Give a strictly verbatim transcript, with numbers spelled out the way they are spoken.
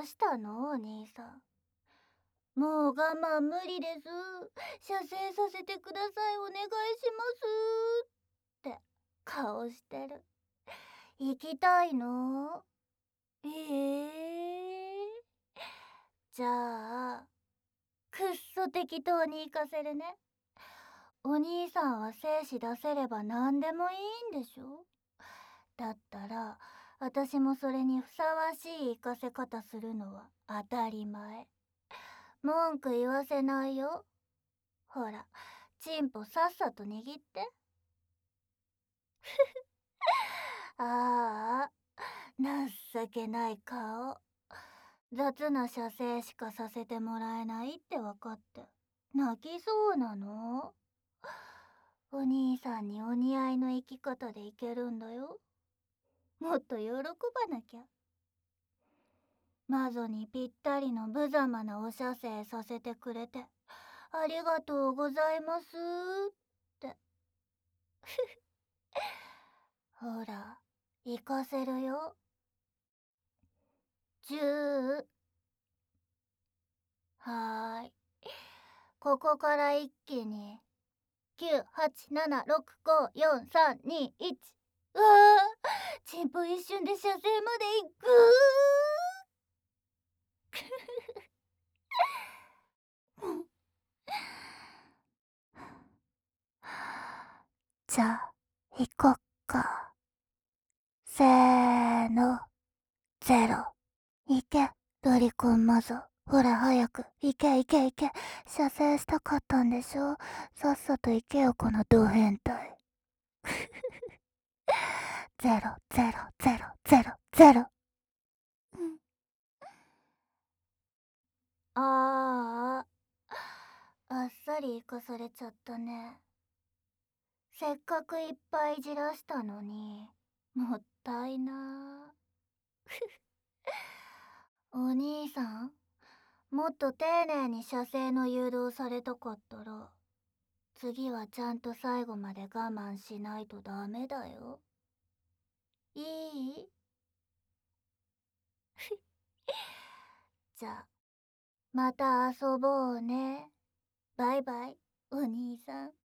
うしたのお兄さん。もう我慢無理です。射精させてください、お願いしますって顔してる。行きたいの？ええー、じゃあ、くっそ適当に行かせるね。お兄さんは精子出せれば何でもいいんでしょ？だったら、私もそれにふさわしい行かせ方するのは当たり前。文句言わせないよ。ほら、チンポさっさと握って。ああ、情けない顔。雑な射精しかさせてもらえないって分かって泣きそうなの？お兄さんにお似合いの生き方でいけるんだよ。もっと喜ばなきゃ。魔女にぴったりの無様なお射精させてくれてありがとうございますって。ほら、行かせるよ。じゅう。はーい。ここから一気にきゅう、はち、なな、ろく、ご、よん、さん、に、いち。うわー、チンポ一瞬で射精まで行く。じゃあ、行こっか。せーの、ゼロ。行け、ロリコンマゾ。ほら早く、行け行け行け。射精したかったんでしょ？さっさと行けよ、このド変態。ゼロ、ゼロ、ゼロ、ゼロ、ゼロ。うん、ああ、あっさり生かされちゃったね。せっかくいっぱいじらしたのに、もったいな。お兄さん、もっと丁寧に射精の誘導されたかったら、次はちゃんと最後まで我慢しないとダメだよ。いい？じゃあ、また遊ぼうね。バイバイ、お兄さん。